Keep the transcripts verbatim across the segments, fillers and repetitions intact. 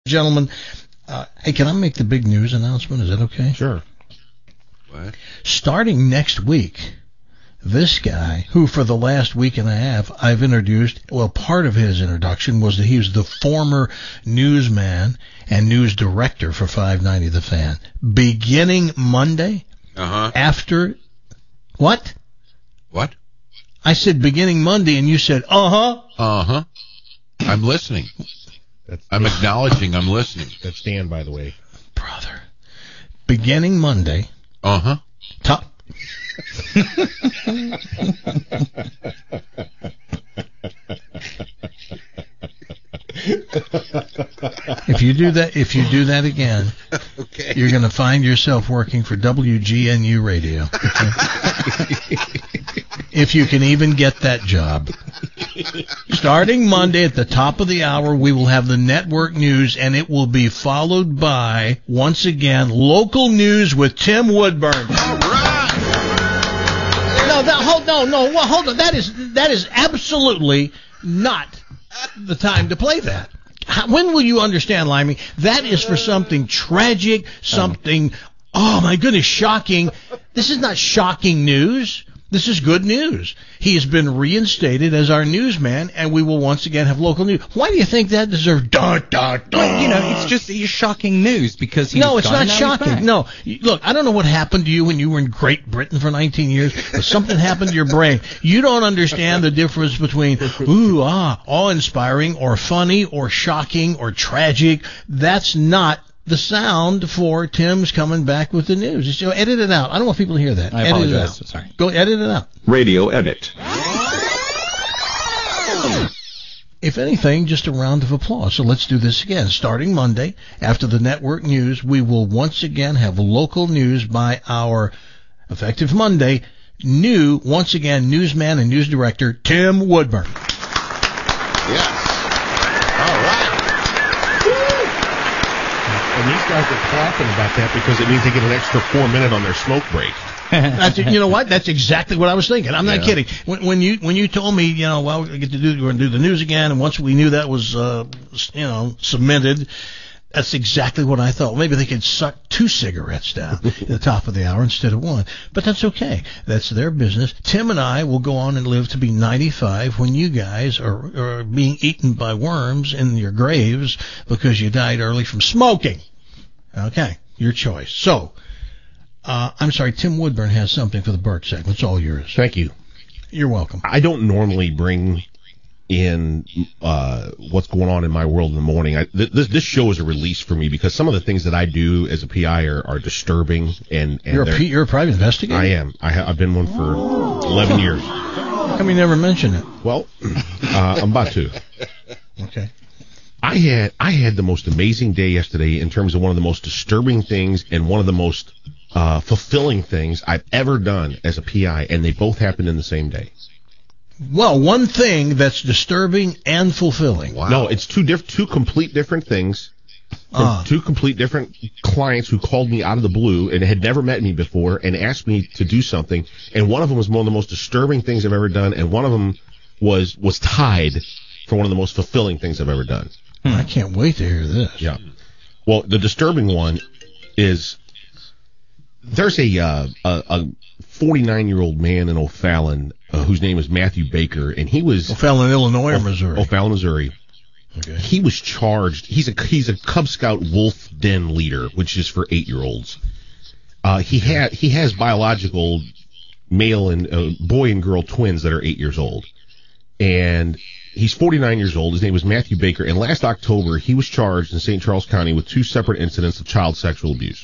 gentlemen, uh, hey, can I make the big news announcement? Is that okay? Sure. What? Starting next week, this guy, who for the last week and a half I've introduced, well, part of his introduction was that he was the former newsman and news director for five ninety The Fan. Beginning Monday, Uh-huh. after, what? What? I said beginning Monday, and you said, uh-huh. Uh-huh. I'm listening. That's I'm acknowledging I'm listening. That's Dan, by the way. Brother. Beginning Monday, Uh-huh. top. If you do that, if you do that again, Okay. you're going to find yourself working for W G N U Radio. If you can even get that job. Starting Monday at the top of the hour, we will have the network news, and it will be followed by, once again, local news with Tim Woodburn. All right. No, that, hold, no, no, well, hold on. That is that is absolutely not the time to play that. How, when will you understand, Limey? That is for something tragic, something, oh my goodness, shocking. This is not shocking news. This is good news. He has been reinstated as our newsman, and we will once again have local news. Why do you think that deserves dun, dun, dun? Well, you know, it's just it's shocking news because he's No, it's gone not and now he's back. shocking. No, You- look, I don't know what happened to you when you were in Great Britain for nineteen years, but something happened to your brain. You don't understand the difference between ooh, ah, awe-inspiring, or funny, or shocking, or tragic. That's not the sound for Tim's coming back with the news. Just, you know, edit it out. I don't want people to hear that. I edit it apologize. out. Sorry. Go edit it out. Radio edit. If anything, just a round of applause. So let's do this again. Starting Monday, after the network news, we will once again have local news by our, effective Monday, new, once again, newsman and news director, Tim Woodburn. Yes. All right. And these guys are clapping about that because it means they get an extra four minute on their smoke break. That's, you know what? That's exactly what I was thinking. I'm not Yeah. kidding. When, when you when you told me, you know, well, we get to do we're going to do the news again, and once we knew that was, uh, you know, submitted, that's exactly what I thought. Maybe they could suck two cigarettes down at the top of the hour instead of one. But that's okay. That's their business. Tim and I will go on and live to be ninety-five when you guys are, are being eaten by worms in your graves because you died early from smoking. Okay, your choice. So, uh, I'm sorry, Tim Woodburn has something for the Burke segment. It's all yours. Thank you. You're welcome. I don't normally bring in uh, what's going on in my world in the morning. I, th- this this show is a release for me because some of the things that I do as a P I are, are disturbing. And, and You're a, they're- P, you're a private investigator? I am. I ha- I've been one for eleven years. How come you never mention it? Well, uh, I'm about to. Okay. I had I had the most amazing day yesterday in terms of one of the most disturbing things and one of the most uh, fulfilling things I've ever done as a P I, and they both happened in the same day. Well, one thing that's disturbing and fulfilling. Wow. No, it's two diff- two complete different things from Ah. two complete different clients who called me out of the blue and had never met me before and asked me to do something. And one of them was one of the most disturbing things I've ever done, and one of them was was tied for one of the most fulfilling things I've ever done. I can't wait to hear this. Yeah. Well, the disturbing one is there's a uh, a, a forty-nine-year-old man in O'Fallon uh, whose name is Matthew Baker, and he was O'Fallon, Illinois, or Missouri? O'Fallon, Missouri. Okay. He was charged. He's a he's a Cub Scout wolf den leader, which is for eight-year-olds. Uh, he had he has biological male and uh, boy and girl twins that are eight years old, and he's forty-nine years old. His name was Matthew Baker, and last October he was charged in Saint Charles County with two separate incidents of child sexual abuse.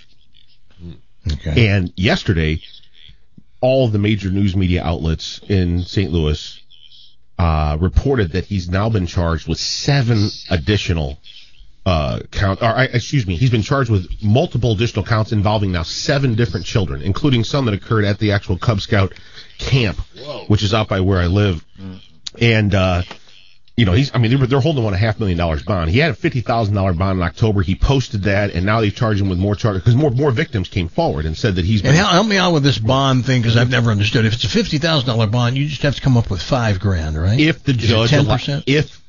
Okay. And yesterday, all of the major news media outlets in Saint Louis uh, reported that he's now been charged with seven additional uh, count. Or, excuse me, he's been charged with multiple additional counts involving now seven different children, including some that occurred at the actual Cub Scout camp, Whoa. which is out by where I live. Mm. And uh, you know, he's. I mean, they're, they're holding him on a half million dollars bond. He had a fifty thousand dollar bond in October. He posted that, and now they charge him with more charges because more more victims came forward and said that he's been. And help, help me out with this bond thing because I've never understood. If it's a fifty thousand dollar bond, you just have to come up with five grand, right? If the Is it judge, ten allo- percent? if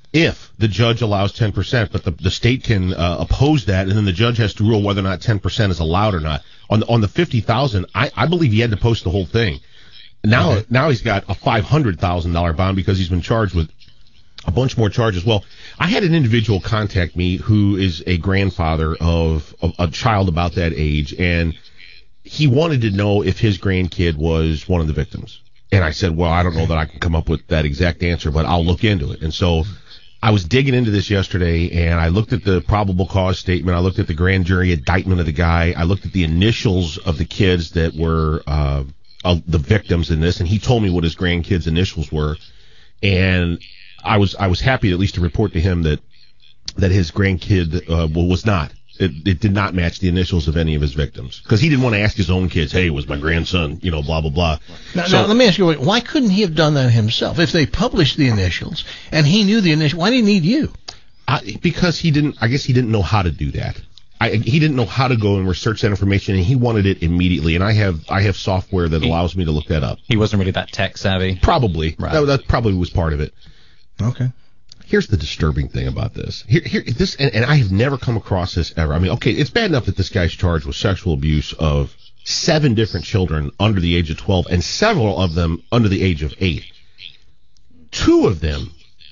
if the judge allows ten percent, but the, the state can uh, oppose that, and then the judge has to rule whether or not ten percent is allowed or not. On the, on the fifty thousand dollars, I, I believe he had to post the whole thing. Now, okay. now he's got a five hundred thousand dollars bond because he's been charged with a bunch more charges. Well, I had an individual contact me who is a grandfather of, of a child about that age, and he wanted to know if his grandkid was one of the victims. And I said, well, I don't know that I can come up with that exact answer, but I'll look into it. And so I was digging into this yesterday, and I looked at the probable cause statement. I looked at the grand jury indictment of the guy. I looked at the initials of the kids that were uh, uh, the victims in this, and he told me what his grandkids' initials were. And I was I was happy at least to report to him that that his grandkid uh, well, was not. It, it did not match the initials of any of his victims because he didn't want to ask his own kids, hey, was my grandson, you know, blah, blah, blah. Now, so, now, let me ask you, why couldn't he have done that himself? If they published the initials and he knew the initials, why did he need you? I, because he didn't, I guess he didn't know how to do that. I, he didn't know how to go and research that information, and he wanted it immediately. And I have I have software that he, allows me to look that up. He wasn't really that tech savvy. Probably. Right. That, that probably was part of it. Okay. Here's the disturbing thing about this. Here, here, this, and, and I have never come across this ever. I mean, okay, it's bad enough that this guy's charged with sexual abuse of seven different children under the age of twelve, and several of them under the age of eight. Two of them,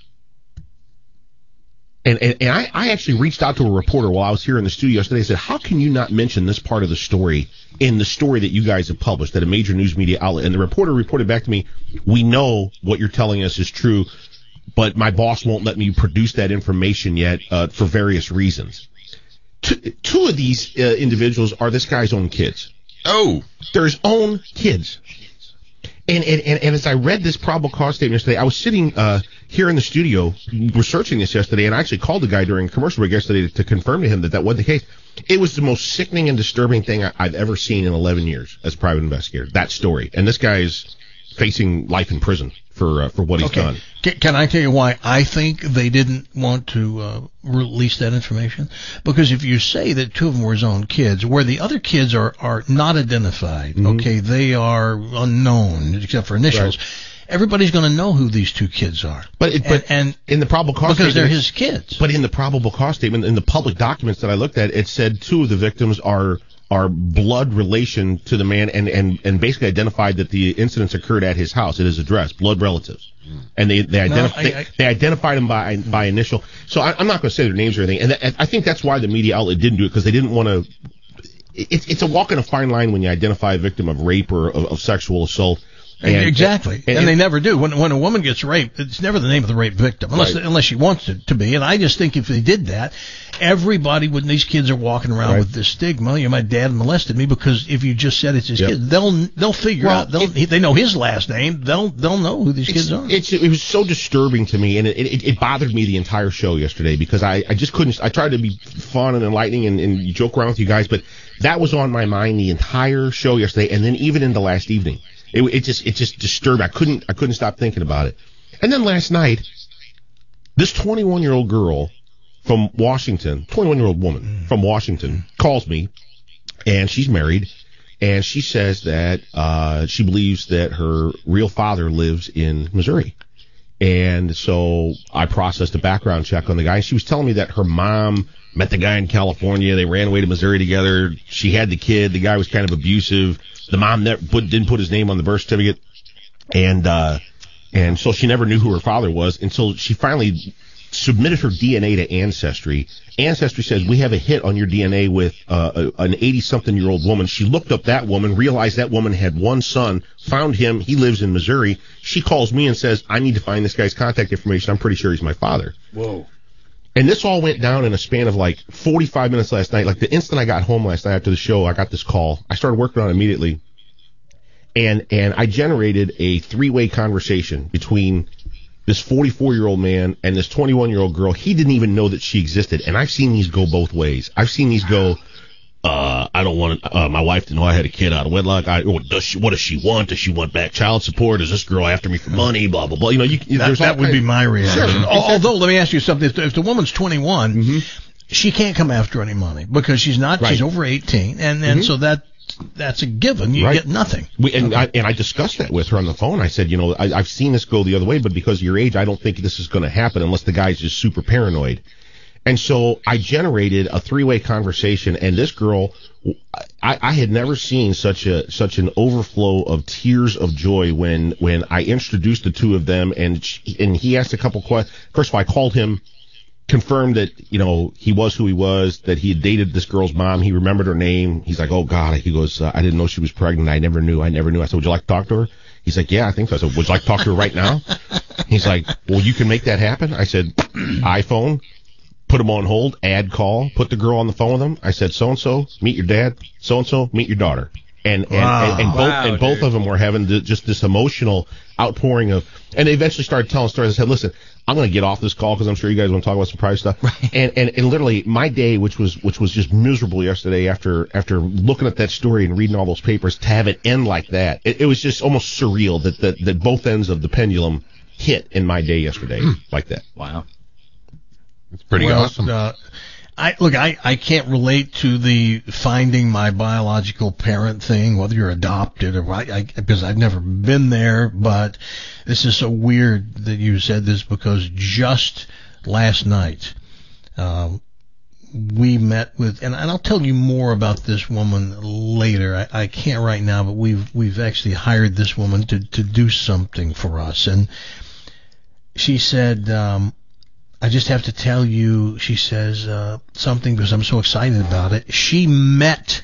and and, and I, I actually reached out to a reporter while I was here in the studio yesterday. I said, how can you not mention this part of the story in the story that you guys have published at a major news media outlet? And the reporter reported back to me, we know what you're telling us is true, but my boss won't let me produce that information yet uh, for various reasons. Two, two of these uh, individuals are this guy's own kids. Oh. They're his own kids. And, and, and, and as I read this probable cause statement yesterday, I was sitting uh, here in the studio researching this yesterday, and I actually called the guy during commercial break yesterday to, to confirm to him that that was the case. It was the most sickening and disturbing thing I, I've ever seen in eleven years as a private investigator, that story. And this guy's facing life in prison for uh, for what he's okay. done. Can, can I tell you why I think they didn't want to uh, release that information? Because if you say that two of them were his own kids, where the other kids are, are not identified, mm-hmm. okay, they are unknown except for initials, right. Everybody's going to know who these two kids are. But it, but and, and in the probable cause because statement, they're his kids. But in the probable cause statement, in the public documents that I looked at, it said two of the victims are are blood relation to the man, and, and, and basically identified that the incidents occurred at his house, at his address, blood relatives. And they they, No, identif- I- they, I- they identified them by by initial. So I, I'm not going to say their names or anything. And th- I think that's why the media outlet didn't do it, because they didn't want to. It's it's a walk in a fine line when you identify a victim of rape or of, of sexual assault. And, exactly, and, and, and they never do. When when a woman gets raped, it's never the name of the rape victim, unless Right. unless she wants it to be. And I just think if they did that, everybody would. These kids are walking around Right. with this stigma. You know, my dad molested me, because if you just said it's his Yep. kid, they'll they'll figure Well, out. They'll, it- they know his last name. They'll they'll know who these kids It's, are. it's it was so disturbing to me, and it, it it bothered me the entire show yesterday, because I I just couldn't. I tried to be fun and enlightening and, and joke around with you guys, but that was on my mind the entire show yesterday, and then even into last evening. It, it just it just disturbed. I couldn't I couldn't stop thinking about it. And then last night, this twenty-one year old girl from Washington, twenty-one year old woman from Washington, calls me, and she's married, and she says that uh, she believes that her real father lives in Missouri. And so I processed a background check on the guy. She was telling me that her mom met the guy in California. They ran away to Missouri together. She had the kid. The guy was kind of abusive. The mom never put, didn't put his name on the birth certificate. And, uh, and so she never knew who her father was until she finally submitted her D N A to Ancestry. Ancestry says, we have a hit on your D N A with uh, a, an eighty-something-year-old woman. She looked up that woman, realized that woman had one son, found him. He lives in Missouri. She calls me and says, I need to find this guy's contact information. I'm pretty sure he's my father. Whoa. And this all went down in a span of like forty-five minutes last night. Like the instant I got home last night after the show, I got this call. I started working on it immediately. And, and I generated a three-way conversation between this forty-four-year-old man and this twenty-one-year-old girl. He didn't even know that she existed. And I've seen these go both ways. I've seen these go, uh, I don't want to, uh, my wife didn't know I had a kid out of wedlock. I, what does she, what does she want? Does she want back child support? Is this girl after me for money? Blah, blah, blah. You know, you, that there's all that would kinds- be my reaction. Sure. Al- Although, let me ask you something. If the, if the woman's twenty-one, Mm-hmm. she can't come after any money because she's not. Right. She's over eighteen, and and Mhm. so that that's a given. You Right. get nothing. We, and I and I discussed that with her on the phone. I said, you know, I, I've seen this go the other way, but because of your age, I don't think this is going to happen unless the guy's just super paranoid. And so I generated a three-way conversation, and this girl, I, I had never seen such a such an overflow of tears of joy when when I introduced the two of them, and she, and he asked a couple questions. First of all, I called him, confirmed that, you know, he was who he was, that he had dated this girl's mom. He remembered her name. He's like, oh, God. He goes, uh, I didn't know she was pregnant. I never knew. I never knew. I said, would you like to talk to her? He's like, yeah, I think so. I said, would you like to talk to her right now? He's like, well, you can make that happen? I said, iPhone, put him on hold, add call, put the girl on the phone with him. I said, so-and-so, meet your dad. So-and-so, meet your daughter. And and, Wow. and, and both Wow, and both dude. of them were having the, just this emotional outpouring of, and they eventually started telling stories. I said, listen, I'm going to get off this call because I'm sure you guys want to talk about some private stuff. Right. And, and and literally my day, which was which was just miserable yesterday after after looking at that story and reading all those papers, to have it end like that, it, it was just almost surreal that, that that both ends of the pendulum hit in my day yesterday like that. Wow. It's pretty Well, awesome. Uh, I look, I, I can't relate to the finding my biological parent thing, whether you're adopted or I, I because I've never been there. But this is so weird that you said this, because just last night um, we met with, and, and I'll tell you more about this woman later. I, I can't right now, but we've we've actually hired this woman to to do something for us, and she said. Um, I just have to tell you, she says, uh, something because I'm so excited about it. She met,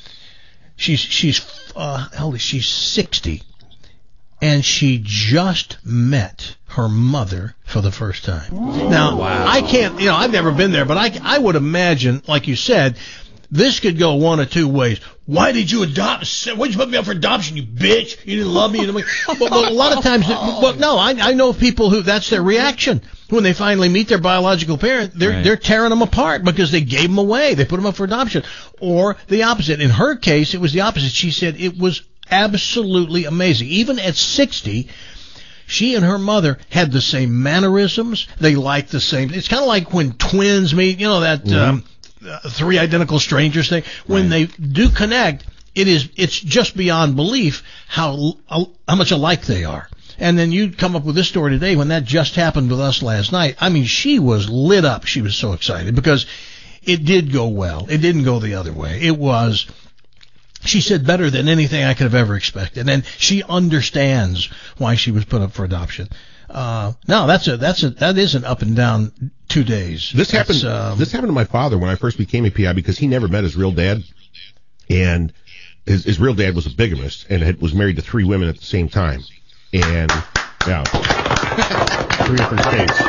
she's, she's, uh, hell, she's sixty, and she just met her mother for the first time. Now, Wow. I can't, you know, I've never been there, but I, I would imagine, like you said, this could go one of two ways. Why did you adopt? Why did you put me up for adoption, you bitch? You didn't love me. But, but a lot of times, well, no, I, I know people who that's their reaction when they finally meet their biological parent. They're Right. they're tearing them apart because they gave them away. They put them up for adoption, or the opposite. In her case, it was the opposite. She said it was absolutely amazing. Even at sixty. She and her mother had the same mannerisms. They liked the same. It's kind of like when twins meet. You know that. Mm-hmm. Um, Uh, three identical strangers thing. When they do connect, it is it's just beyond belief how how much alike they are. And then you come up with this story today when that just happened with us last night. I mean, she was lit up. She was so excited because it did go well. It didn't go the other way. It was, she said, better than anything I could have ever expected. And she understands why she was put up for adoption. Uh, no, that's a, that's a, that is an up and down two days. This That's, happened. um, this happened to my father when I first became a P I because he never met his real dad, and his, his real dad was a bigamist and had, was married to three women at the same time, and yeah, three different states.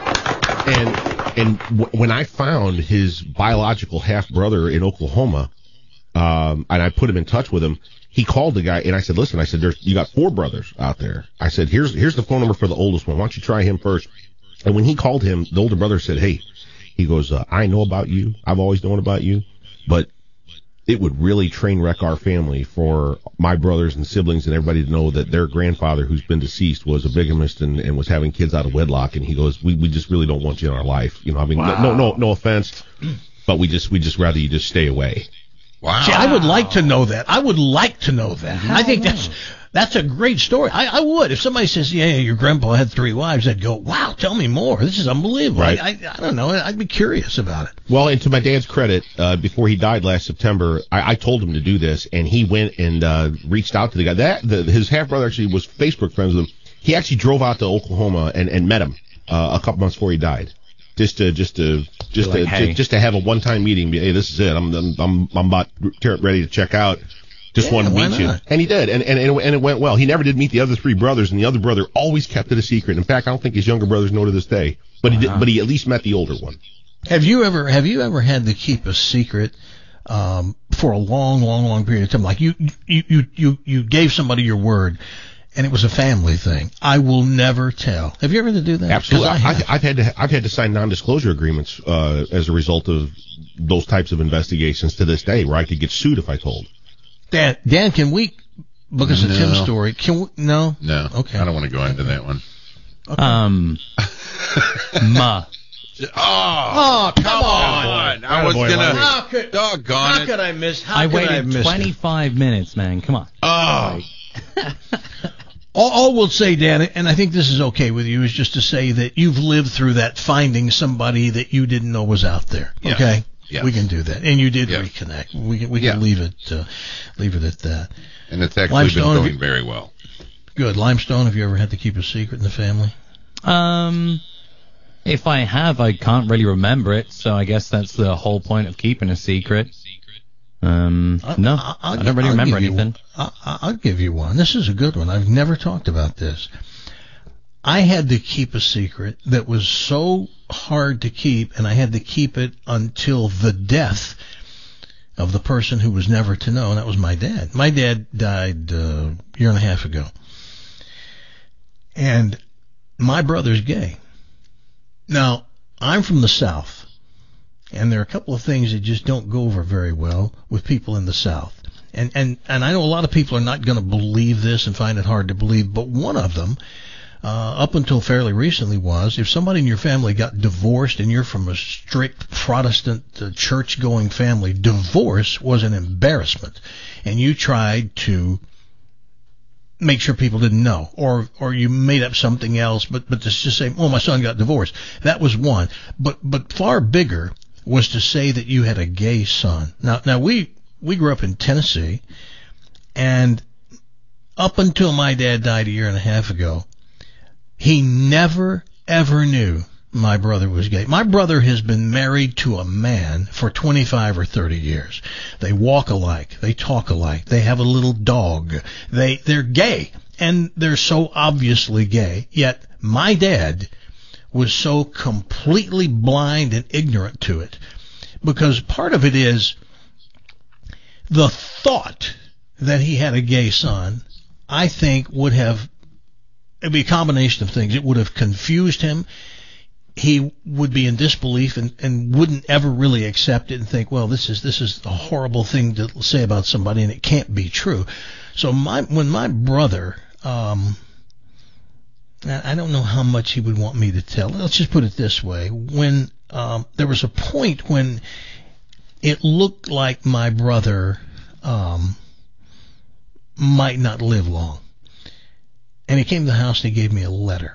And and w- when I found his biological half brother in Oklahoma, um, and I put him in touch with him. He called the guy, and I said, listen, I said, there's, you got four brothers out there. I said, here's here's the phone number for the oldest one. Why don't you try him first? And when he called him, the older brother said, hey, he goes, uh, I know about you. I've always known about you, but it would really train wreck our family for my brothers and siblings and everybody to know that their grandfather, who's been deceased, was a bigamist and, and was having kids out of wedlock. And he goes, we, we just really don't want you in our life. You know, I mean, Wow. no, no, no offense, but we just, we just rather you just stay away. Wow. See, I would like to know that. I would like to know that. I think that's that's a great story. I, I would. If somebody says, yeah, your grandpa had three wives, I'd go, wow, tell me more. This is unbelievable. Right. I, I, I don't know. I'd be curious about it. Well, and to my dad's credit, uh, before he died last September, I, I told him to do this, and he went and uh, reached out to the guy. That the, his half brother actually was Facebook friends with him. He actually drove out to Oklahoma and, and met him uh, a couple months before he died, just to just to just Like, to hey. just, just to have a one time meeting. Hey, this is it. I'm I'm I'm, I'm about ready to check out. Just Yeah, wanted to why meet you, not? and he did, and and and it, and it went well. He never did meet the other three brothers, and the other brother always kept it a secret. In fact, I don't think his younger brothers know to this day. But he did, Wow. but he at least met the older one. Have you ever have you ever had to keep a secret um, for a long, long, long period of time? Like you you you you you gave somebody your word, and it was a family thing. I will never tell. Have you ever had to do that? 'Cause Absolutely, I I have. I've, I've had to I've had to sign non-disclosure agreements uh, as a result of those types of investigations to this day, where I could get sued if I told. Dan, Dan, can we, because of No. Tim's story, can we, no? No. Okay. I don't want to go into that one. Um, Ma, Oh, Oh, come come on. on. I was Attaboy, going Larry. How to. could, Doggone how it. could I miss? How I could I have waited missed it? twenty-five minutes, man. Come on. Oh. All, all we'll say, Dan, and I think this is okay with you, is just to say that you've lived through that finding somebody that you didn't know was out there. Yes. Okay, Yes. we can do that, and you did Yes. reconnect. We can we Yeah. can leave it uh, leave it at that. And it's actually Limestone, been have going you- very well. Good. Limestone, have you ever had to keep a secret in the family? Um, if I have, I can't really remember it, so I guess that's the whole point of keeping a secret. Um, no, I, I'll- don't really I'll remember give you- anything. I, I'll give you one. This is a good one. I've never talked about this. I had to keep a secret that was so hard to keep, and I had to keep it until the death of the person who was never to know, and that was my dad. My dad died uh, a year and a half ago. And my brother's gay. Now, I'm from the South, and there are a couple of things that just don't go over very well with people in the South. And and, and I know a lot of people are not going to believe this and find it hard to believe, but one of them, uh, up until fairly recently, was if somebody in your family got divorced and you're from a strict Protestant uh, church-going family, divorce was an embarrassment. And you tried to make sure people didn't know, or or you made up something else, but but to just say, oh, my son got divorced. That was one. But but far bigger was to say that you had a gay son. Now now we we grew up in Tennessee, and up until my dad died a year and a half ago, he never ever knew my brother was gay. My brother has been married to a man for twenty-five or thirty years. They walk alike. They talk alike. They have a little dog. They, they're gay, and they're so obviously gay. Yet my dad was so completely blind and ignorant to it, because part of it is the thought that he had a gay son, I think would have, it'd be a combination of things. It would have confused him. He would be in disbelief and, and wouldn't ever really accept it and think, well, this is this is a horrible thing to say about somebody, and it can't be true. So my when my brother, um, I don't know how much he would want me to tell. Let's just put it this way: when um, there was a point when it looked like my brother um, might not live long, and he came to the house and he gave me a letter.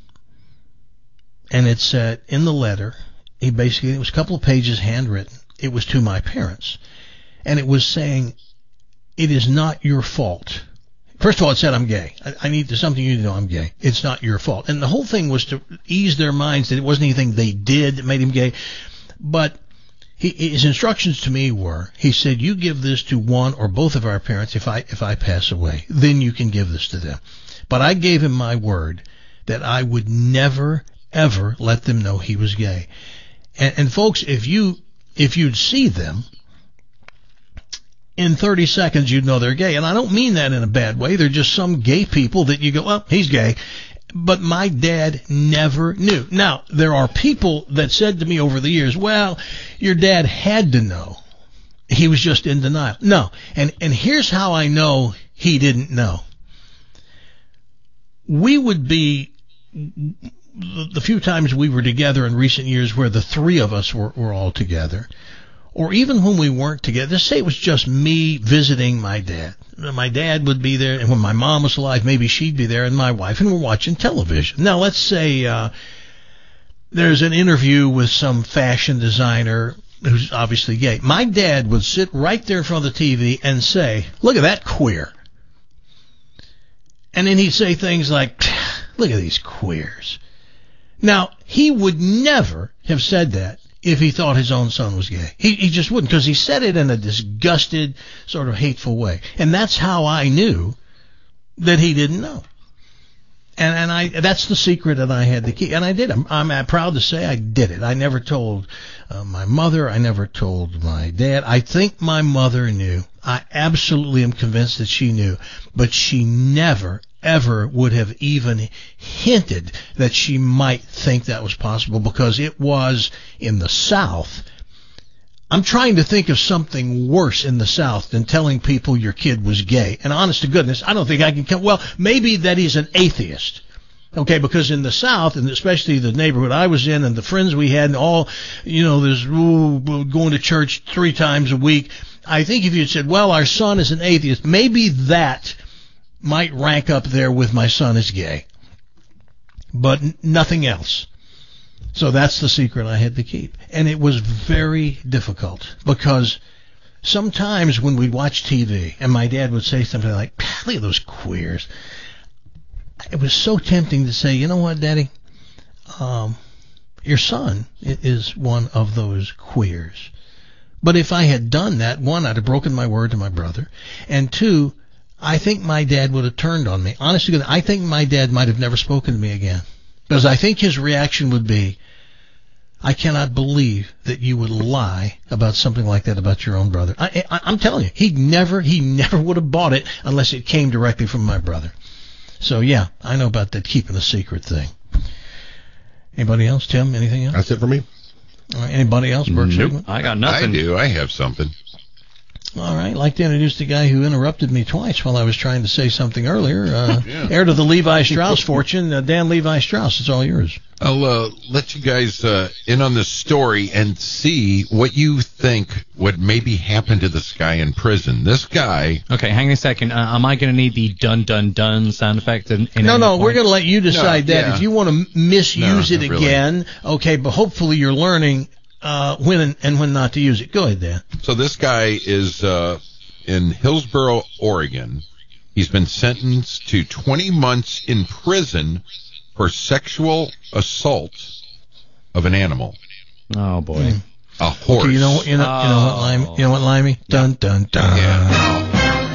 And it said in the letter, he basically, it was a couple of pages handwritten. It was to my parents. And it was saying, it is not your fault. First of all, it said, I'm gay. I, I need something you to know I'm gay. It's not your fault. And the whole thing was to ease their minds that it wasn't anything they did that made him gay. But he, his instructions to me were, he said, you give this to one or both of our parents if I, if I pass away. Then you can give this to them. But I gave him my word that I would never ever let them know he was gay. And, and folks, if you if you'd see them in thirty seconds, you'd know they're gay. And I don't mean that in a bad way. They're just some gay people that you go, well, he's gay. But my dad never knew. Now, there are people that said to me over the years, well, your dad had to know. He was just in denial. No. And and here's how I know he didn't know. We would be, the few times we were together in recent years where the three of us were, were all together, or even when we weren't together, let's say it was just me visiting my dad. My dad would be there, and when my mom was alive, maybe she'd be there, and my wife, and we're watching television. Now, let's say uh, there's an interview with some fashion designer who's obviously gay. My dad would sit right there in front of the T V and say, look at that queer. And then he'd say things like, look at these queers. Now, he would never have said that if he thought his own son was gay. He, he just wouldn't, because he said it in a disgusted, sort of hateful way. And that's how I knew that he didn't know. And and I that's the secret that I had to keep. And I did. I'm, I'm proud to say I did it. I never told uh, my mother. I never told my dad. I think my mother knew. I absolutely am convinced that she knew. But she never, ever would have even hinted that she might think that was possible, because it was in the South. I'm trying to think of something worse in the South than telling people your kid was gay. And honest to goodness, I don't think I can come. Well, maybe that he's an atheist. Okay, because in the South, and especially the neighborhood I was in and the friends we had and all, you know, there's ooh, going to church three times a week. I think if you said, well, our son is an atheist, maybe that might rank up there with my son is gay. But n- nothing else. So that's the secret I had to keep. And it was very difficult because sometimes when we'd watch T V and my dad would say something like, look at those queers. It was so tempting to say, you know what, Daddy? Um, your son is one of those queers. But if I had done that, one, I'd have broken my word to my brother. And two, I think my dad would have turned on me. Honestly, I think my dad might have never spoken to me again. Because I think his reaction would be, I cannot believe that you would lie about something like that about your own brother. I, I, I'm telling you, he never, he never would have bought it unless it came directly from my brother. So yeah, I know about that keeping a secret thing. Anybody else, Tim? Anything else? That's it for me. All right, anybody else? Bert Nope, Sigmund? I got nothing. I do. I have something. All right, I'd like to introduce the guy who interrupted me twice while I was trying to say something earlier. Uh, Yeah. Heir to the Levi Strauss fortune, uh, Dan Levi Strauss. It's all yours. I'll uh, let you guys uh, in on this story and see what you think would maybe happen to this guy in prison. This guy... Okay, hang on a second. Uh, am I going to need the dun dun dun sound effect? In, in No, any no, point? we're going to let you decide No, that. yeah. If you want to misuse No, it not really. again, okay, but hopefully you're learning uh, when and, and when not to use it. Go ahead, Dan. So this guy is uh, in Hillsboro, Oregon. He's been sentenced to twenty months in prison for sexual assault of an animal, Oh, boy. Hmm. a horse. Okay, you know, you know, you know what, Oh. Limey? You know what, Limey? Dun dun dun. Yeah.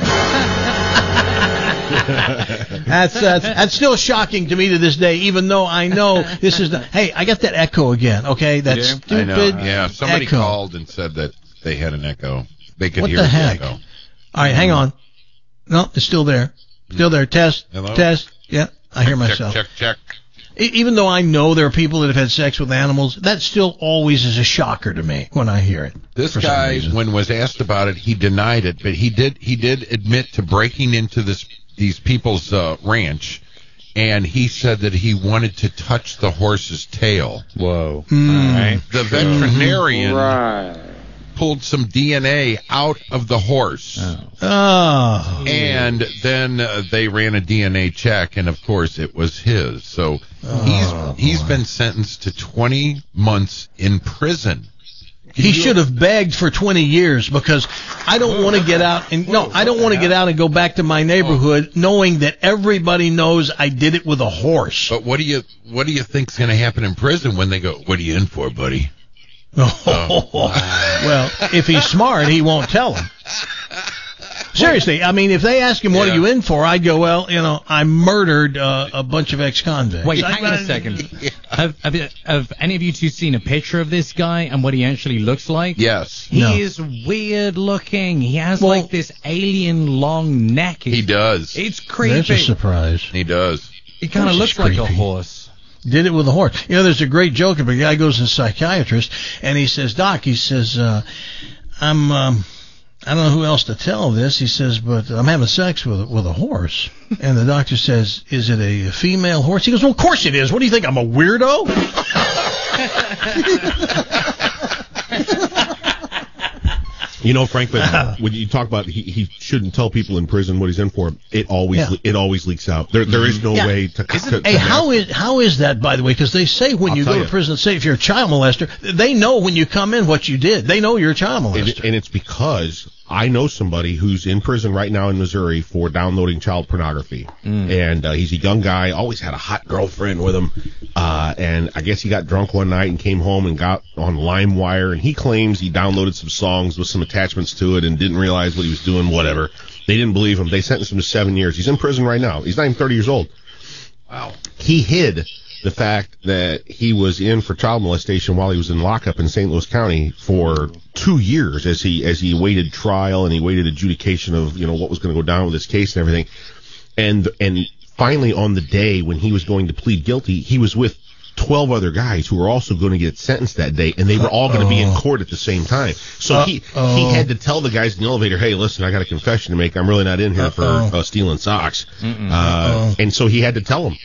That's, that's that's still shocking to me to this day, even though I know this is the. Hey, I got that echo again. Okay, that You do? stupid I know. Yeah, somebody echo. called and said that they had an echo. They could What hear the the heck? echo. All right, hang on. No, it's still there. Still there. Test. Hello? Test. Yeah, I hear myself. Check, check, check. E- Even though I know there are people that have had sex with animals, that still always is a shocker to me when I hear it. This for some guy, reason. when was asked about it, he denied it, but he did he did admit to breaking into this these people's uh, ranch, and he said that he wanted to touch the horse's tail. Whoa. Mm. All right. The veterinarian Right. pulled some D N A out of the horse. Oh. Oh. And then uh, they ran a D N A check, and of course it was his. So Oh, he's he's boy. been sentenced to twenty months in prison. He should have begged for twenty years because I don't want to get out and no, I don't want to get out and go back to my neighborhood knowing that everybody knows I did it with a horse. But what do you what do you think's going to happen in prison when they go, "What are you in for, buddy?" Well, if he's smart, he won't tell him. Seriously, I mean, if they ask him, what Yeah. are you in for? I'd go, well, you know, I murdered uh, a bunch of ex-convicts. Wait, I- hang on a second. Have, have, you- have any of you two seen a picture of this guy and what he actually looks like? Yes, He No. is weird looking. He has Well- like this alien long neck. he does. It's There's a creepy. surprise. He does. He kind of Horse looks is like a creepy. horse. Did it with a horse. You know, there's a great joke of a guy goes to a psychiatrist and he says, Doc, he says, uh, I'm, um, I don't know who else to tell this. He says, but I'm having sex with with a horse. And the doctor says, is it a female horse? He goes, well, of course it is. What do you think? I'm a weirdo? You know, Frank, but when you talk about he, he shouldn't tell people in prison what he's in for, it always Yeah. it always leaks out. There there is no Yeah. way to. to, to Hey, how is how is that, by the way? Because they say when I'll you tell go to you. prison, say if you're a child molester, they know when you come in what you did. They know you're a child and, molester. it- and it's because I know somebody who's in prison right now in Missouri for downloading child pornography, and uh, he's a young guy, always had a hot girlfriend with him, uh, and I guess he got drunk one night and came home and got on LimeWire, and he claims he downloaded some songs with some attachments to it and didn't realize what he was doing. Whatever, they didn't believe him. They sentenced him to seven years. He's in prison right now. He's not even thirty years old. Wow. He hid the fact that he was in for child molestation while he was in lockup in Saint Louis County for two years as he as he awaited trial and he waited adjudication of, you know, what was going to go down with this case and everything. And and finally on the day when he was going to plead guilty, he was with twelve other guys who were also going to get sentenced that day, and they were all going to be in court at the same time. So he Uh-oh. he had to tell the guys in the elevator, "Hey, listen, I got a confession to make. I'm really not in here for Uh-oh. uh, stealing socks." Mm-mm. Uh, and so he had to tell them.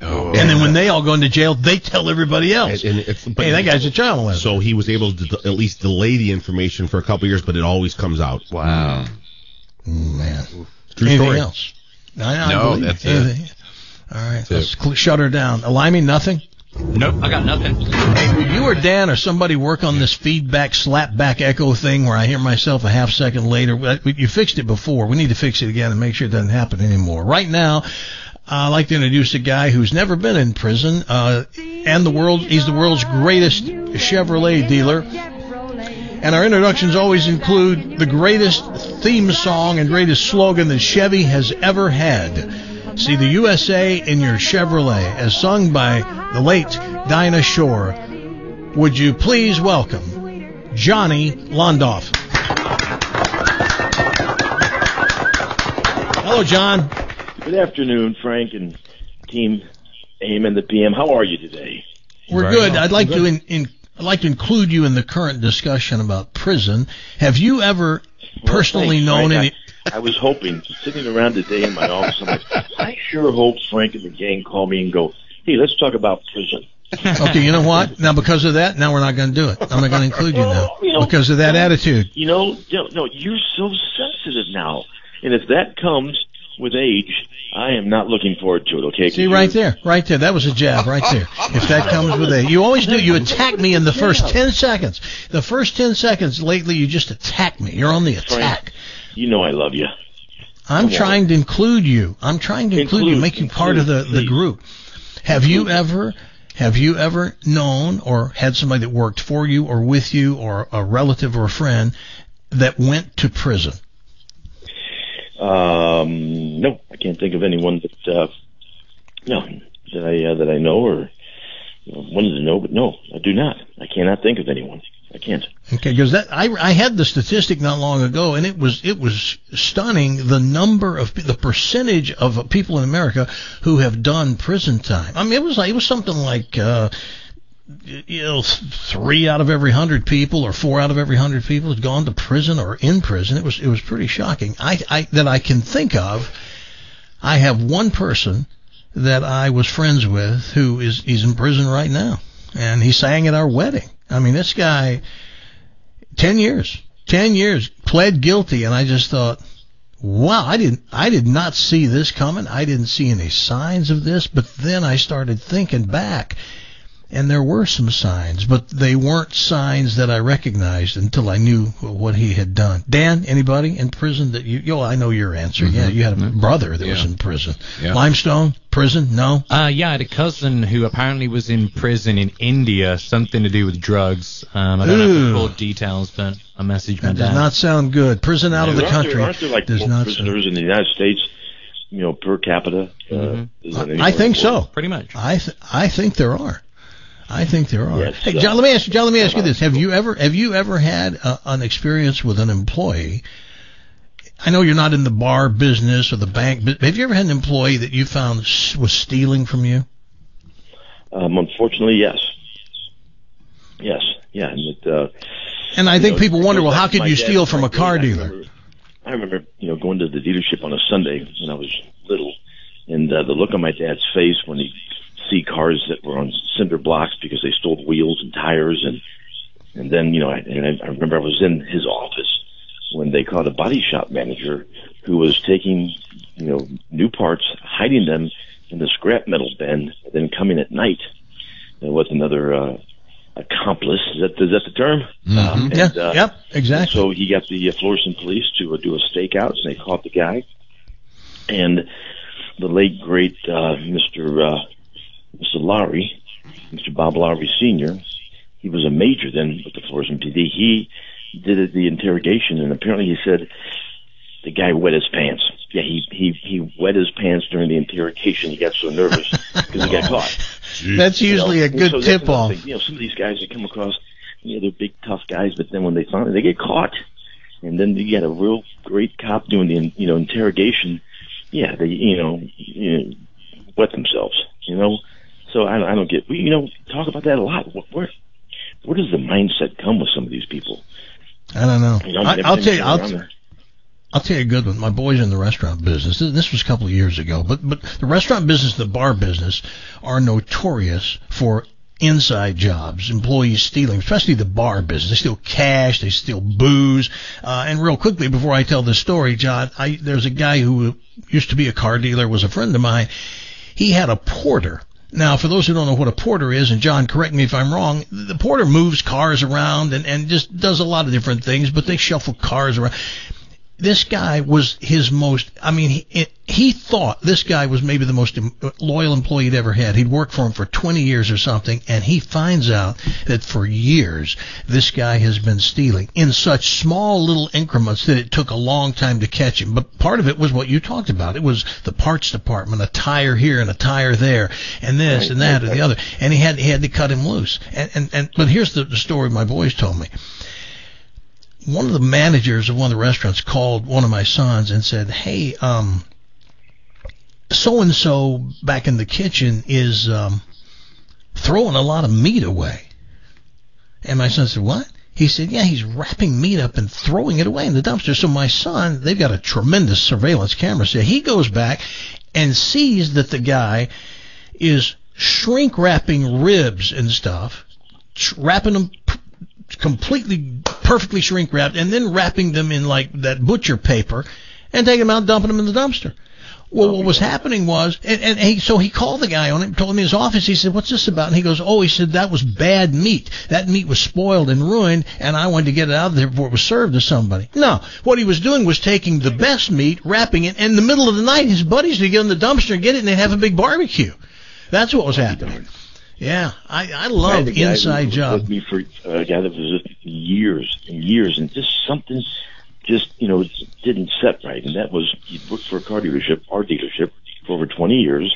Oh. And then when they all go into jail, they tell everybody else. And, and it's, but, hey, that guy's a child molester. So he was able to at least delay the information for a couple years, but it always comes out. Wow. Mm, man. True Anything story. else? I, I No, believe that's Anything. it. All right, That's let's it. cl- shut her down. Alimi, nothing? Nope, I got nothing. Hey, would you or Dan or somebody work on this feedback, slap back echo thing where I hear myself a half second later? You fixed it before. We need to fix it again and make sure it doesn't happen anymore. Right now, I'd like to introduce a guy who's never been in prison, uh, and the world, he's the world's greatest Chevrolet dealer. And our introductions always include the greatest theme song and greatest slogan that Chevy has ever had. See the U S A in your Chevrolet, as sung by the late Dinah Shore. Would you please welcome Johnny Londoff. Hello, John. Good afternoon, Frank and Team A M and the P M. How are you today? We're Very good. well. I'd like Good. to in, in, I'd like to include you in the current discussion about prison. Have you ever personally Well, known thanks, any? Frank. I, I was hoping, sitting around today in my office, I'm like, I sure hope Frank and the gang call me and go, hey, let's talk about prison. Okay, you know what? Now because of that, now we're not going to do it. I'm not going to include you now Well, you know, because of that attitude. You know, no, no, you're so sensitive now. And if that comes with age, I am not looking forward to it, okay? See, right there, right there. That was a jab, right there. If that comes with a, you always do. You attack me in the first ten seconds. The first ten seconds lately, you just attack me. You're on the attack. You know I love you. I'm Come trying on. to include you. I'm trying to include, you, Include, make you part of the, include, the please. group. Have you Include. ever, have you ever known or had somebody that worked for you or with you or a relative or a friend that went to prison? Um, no, I can't think of anyone that, uh, no, that I, uh, that I know or you know, wanted to know, but no, I do not. I cannot think of anyone. I can't. Okay, because that I I had the statistic not long ago, and it was it was stunning the number of the percentage of people in America who have done prison time. I mean, it was like it was something like uh, you know three out of every hundred people or four out of every hundred people had gone to prison or in prison. It was it was pretty shocking. I, I that I can think of. I have one person that I was friends with who is he's in prison right now, and he sang at our wedding. I mean, this guy, ten years, ten years, pled guilty, and I just thought, wow, I didn't, I did not see this coming. I didn't see any signs of this, but then I started thinking back, and there were some signs, but they weren't signs that I recognized until I knew what he had done. Dan, anybody in prison that you, yo, I know your answer. Mm-hmm. Yeah, you had a Mm-hmm. brother that Yeah. was in prison. Yeah. Limestone, prison, no? Uh, yeah, I had a cousin who apparently was in prison in India, something to do with drugs. Um, I don't have Ooh. the full details, but I messaged my That does dad. not sound good. Prison out of the aren't country There, aren't there like does more not prisoners in the United States, you know, per capita? Uh, Mhm. than sound. anywhere I think in the world? so. Pretty much. I th- I think there are. I think there are. Yes, hey, uh, John, let me ask you. John, let me ask you this: Have you ever have you ever had uh, an experience with an employee? I know you're not in the bar business or the bank, but have you ever had an employee that you found s- was stealing from you? Um, unfortunately, yes. Yes, yeah. And it, uh, And I you think know, people it wonder, goes well, back how to could my you dad, steal from a Frank car Wade. I dealer? remember, I remember, you know, going to the dealership on a Sunday when I was little, and uh, the look on my dad's face when he'd see cars that were on cinder blocks because they stole wheels and tires, and and then you know, I, and I remember I was in his office when they caught a body shop manager who was taking, you know, new parts, hiding them in the scrap metal bin, and then coming at night uh, with another uh, accomplice. Is that is that the term? Mhm. Um, Yeah. and, uh, Yep. Exactly. So he got the uh, Florissant police to uh, do a stakeout, and they caught the guy. And the late great uh, Mister Uh, Mister Lowry, Mister Bob Lowry Senior, he was a major then with the Florissant P D. He did the interrogation, and apparently he said the guy wet his pants. Yeah, he he he wet his pants during the interrogation. He got so nervous because he got caught. That's usually You a know, good so that's tip another off. thing. You know, some of these guys that come across, you know, they're big tough guys, but then when they finally they get caught, and then you get a real great cop doing the you know interrogation. Yeah, they you know, you know wet themselves. You know, so I, I don't get. We you know talk about that a lot. Where where does the mindset come with some of these people? I don't know. You know, I, I'll everything's tell you. I'll, around there. I'll tell you a good one. My boy's in the restaurant business. This was a couple of years ago, but but the restaurant business, the bar business, are notorious for inside jobs, employees stealing, especially the bar business. They steal cash, they steal booze. Uh, and real quickly, before I tell this story, John, I, there's a guy who used to be a car dealer, was a friend of mine. He had a porter. Now, for those who don't know what a porter is, and John, correct me if I'm wrong, the porter moves cars around and, and just does a lot of different things, but they shuffle cars around. This guy was his most, I mean, he, he thought this guy was maybe the most loyal employee he'd ever had. He'd worked for him for twenty years or something, and he finds out that for years this guy has been stealing in such small little increments that it took a long time to catch him. But part of it was what you talked about. It was the parts department, a tire here and a tire there, and this right, and that right, and right. the other. And he had he had to cut him loose. And and, and but here's the, the story my boys told me. One of the managers of one of the restaurants called one of my sons and said, hey, um, so-and-so back in the kitchen is um, throwing a lot of meat away. And my son said, what? He said, yeah, he's wrapping meat up and throwing it away in the dumpster. So my son, they've got a tremendous surveillance camera. So he goes back and sees that the guy is shrink wrapping ribs and stuff, wrapping them completely perfectly shrink wrapped, and then wrapping them in like that butcher paper and taking them out and dumping them in the dumpster. Well, oh, what was happening was, and, and he, so he called the guy on it, told him in his office, he said, what's this about? And he goes, oh, he said, that was bad meat. That meat was spoiled and ruined, and I wanted to get it out of there before it was served to somebody. No, what he was doing was taking the best meat, wrapping it, and in the middle of the night, his buddies would get in the dumpster and get it, and they'd have a big barbecue. That's what was happening. Yeah, I, I love I had inside was job. With me for uh, a guy that was with years and years, and just something, just you know, didn't set right. And that was he worked for a car dealership, our dealership, for over twenty years.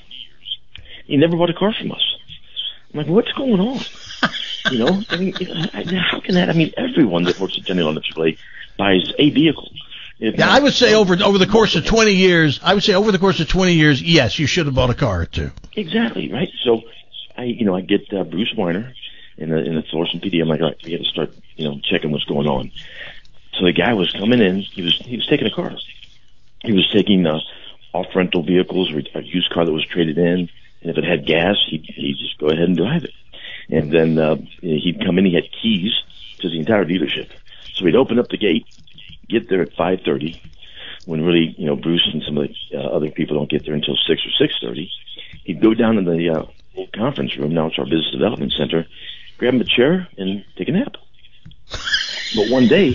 He never bought a car from us. I'm like, what's going on? You know, I mean, how can that? I mean, everyone that works at General on the Triple A buys a vehicle. If Yeah, not, I would say over over the course of twenty years, I would say over the course of twenty years, yes, you should have bought a car or two. Exactly right. So. I, you know, I get uh, Bruce Weiner in the in the Thorson P D. I'm like, all right, we got to start, you know, checking what's going on. So the guy was coming in. He was he was taking a car. He was taking uh, off rental vehicles or a used car that was traded in, and if it had gas, he'd he'd just go ahead and drive it. And then uh, he'd come in. He had keys to the entire dealership. So he'd open up the gate, get there at five thirty, when really, you know, Bruce and some of the uh, other people don't get there until six or six thirty. He'd go down in the uh, conference room, now it's our business development center, grab him a chair and take a nap. But one day,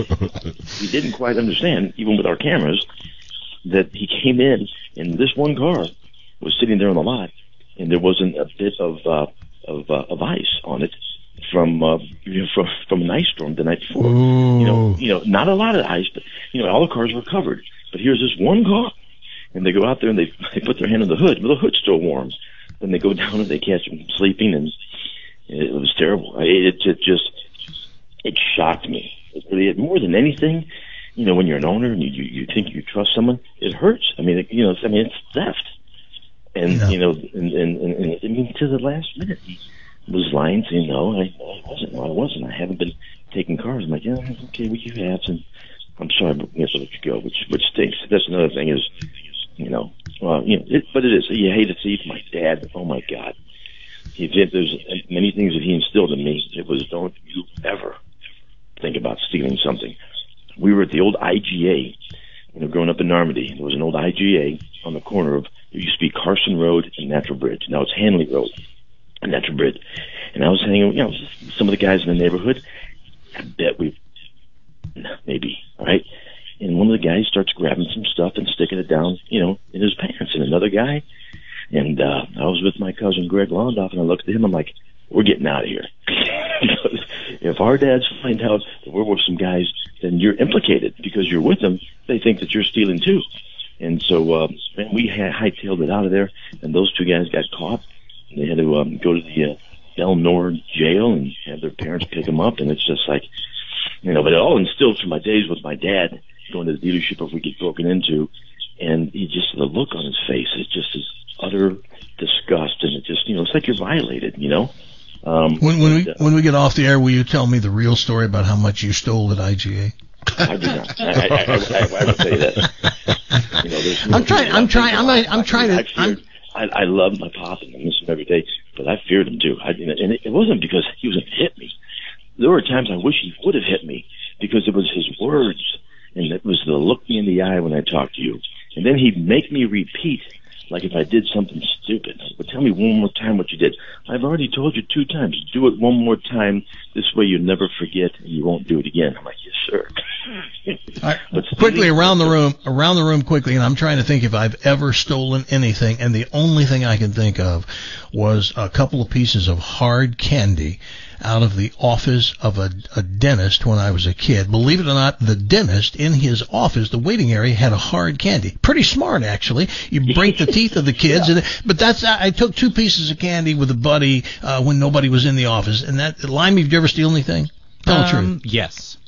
we didn't quite understand, even with our cameras, that he came in and this one car was sitting there on the lot, and there wasn't a bit of uh, of, uh, of ice on it from uh, you know, from from an ice storm the night before. Ooh. You know, you know, not a lot of ice, but you know, all the cars were covered. But here's this one car, and they go out there and they they put their hand on the hood, but the hood's still warm. Then they go down and they catch him sleeping, and it was terrible. It, it just, it shocked me. It really, more than anything, you know, when you're an owner and you, you, you think you trust someone, it hurts. I mean, it, you know, I mean, it's theft. And, Yeah. you know, and, and, and, and I mean, to the last minute, he was lying, saying, no, I, I wasn't. No, I wasn't. I haven't been taking cars. I'm like, yeah, okay, well, you have, and I'm sorry, but we have to let you go, which, which stinks. That's another thing is, you know, well, you know, it, but it is. You hate to see it. My dad, oh my God, he did. There's many things that he instilled in me. It was, don't you ever think about stealing something. We were at the old I G A, you know, growing up in Normandy. There was an old I G A on the corner of, there used to be Carson Road and Natural Bridge. Now it's Hanley Road and Natural Bridge. And I was hanging, you know, some of the guys in the neighborhood. I bet we, maybe, all right. And one of the guys starts grabbing some stuff and sticking it down, you know, in his pants. And another guy, and uh, I was with my cousin Greg Londoff, and I looked at him, I'm like, we're getting out of here. Because if our dads find out that we're with some guys, then you're implicated because you're with them. They think that you're stealing too. And so, uh, man, we had hightailed it out of there, and those two guys got caught. And they had to um, go to the uh, Del Nor jail and have their parents pick them up. And it's just like, you know, but it all instilled from my days with my dad, going to the dealership if we get broken into, and he just, the look on his face, it just is utter disgust, and it just, you know, it's like you're violated, you know. Um, When when and, we uh, when we get off the air, will you tell me the real story about how much you stole at I G A? I did not. I, I, I, I, I would say that. You know, there's I'm trying. I'm trying. I'm. Not, I'm trying to. I, feared, I, I love my pop and I miss him every day, but I feared him too. I, and it, it wasn't because he was going to hit me. There were times I wish he would have hit me because it was his words and it was the look me in the eye when I talked to you, and then he'd make me repeat. Like if I did something stupid, but tell me one more time what you did. I've already told you two times. Do it one more time. This way you never forget and you won't do it again. I'm like, yes, sir. All right, but quickly around the room, around the room quickly, and I'm trying to think if I've ever stolen anything, and the only thing I can think of was a couple of pieces of hard candy out of the office of a, a dentist when I was a kid. Believe it or not, the dentist in his office, the waiting area, had a hard candy. Pretty smart, actually. You break the teeth of the kids. Yeah. And, but that's I took two pieces of candy with a buddy uh, when nobody was in the office. And that, Limey, did you ever steal anything? Tell the Um, truth. yes.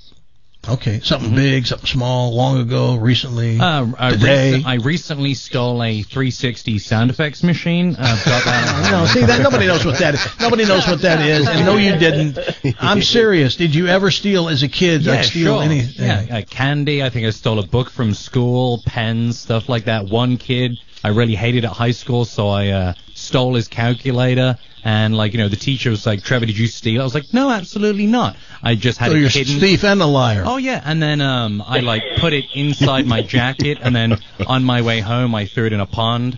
Okay, something Mhm. big, something small, long ago, recently, Uh, I, today. rec- I recently stole a three sixty sound effects machine. I've got that. No, see that nobody knows what that is. Nobody knows what that is, and no, you didn't. I'm serious. Did you ever steal as a kid? Yeah, like steal sure. anything? Yeah, uh, candy. I think I stole a book from school, pens, stuff like that. One kid I really hated at high school, so I uh, stole his calculator. And, like, you know, the teacher was like, Trevor, did you steal? I was like, no, absolutely not. I just had So it you're hidden. a thief and a liar. Oh, yeah. And then um, I, like, put it inside my jacket. And then on my way home, I threw it in a pond.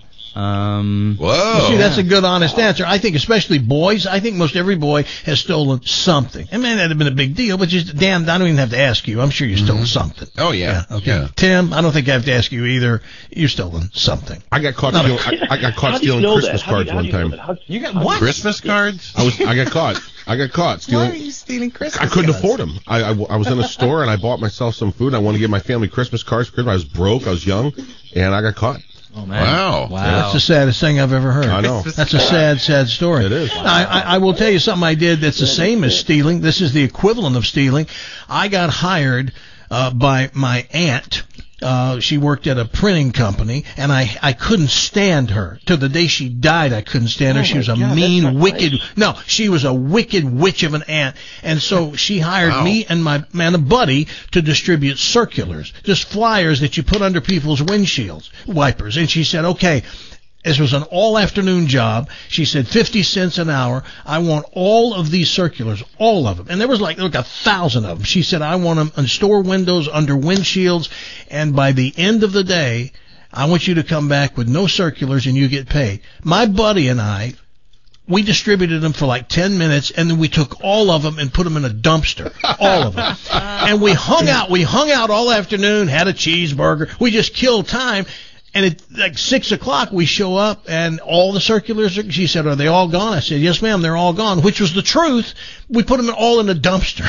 Um, Whoa. See, that's a good, honest answer. I think, especially boys, I think most every boy has stolen something. It may not have been a big deal, but just, damn, I don't even have to ask you. I'm sure you stole something. Oh, yeah. Yeah, okay. Yeah. Tim, I don't think I have to ask you either. You're stolen something. I got caught No. stealing. I, I got caught How do you stealing know Christmas that? How do cards you- how one do you know time. that? How- You got how- what? Christmas cards? I was. I got caught. I got caught stealing. Why are you stealing Christmas I couldn't cards? afford them. I, I, I was in a store and I bought myself some food. I wanted to give my family Christmas cards for Christmas. I was broke. I was young, and I got caught. Oh, man. Wow. Wow. That's the saddest thing I've ever heard. I know. That's a sad, sad story. It is. I, I, I will tell you something I did that's the same as stealing. This is the equivalent of stealing. I got hired uh, by my aunt. Uh, she worked at a printing company, and I I couldn't stand her. To the day she died, I couldn't stand her. Oh, She my was a God, that's mean, not wicked. nice. No, she was a wicked witch of an aunt. And so she hired Wow. me and my man, a buddy, to distribute circulars, just flyers that you put under people's windshields, wipers. And she said, okay. This was an all-afternoon job. She said fifty cents an hour. I want all of these circulars, all of them. And there was like, like a thousand of them. She said, I want them on store windows, under windshields. And by the end of the day, I want you to come back with no circulars and you get paid. My buddy and I, we distributed them for like ten minutes, and then we took all of them and put them in a dumpster. All of them. And we hung out. We hung out all afternoon, had a cheeseburger. We just killed time. And at like six o'clock, we show up, and all the circulars, are, she said, are they all gone? I said, yes, ma'am, they're all gone, which was the truth. We put them all in a dumpster.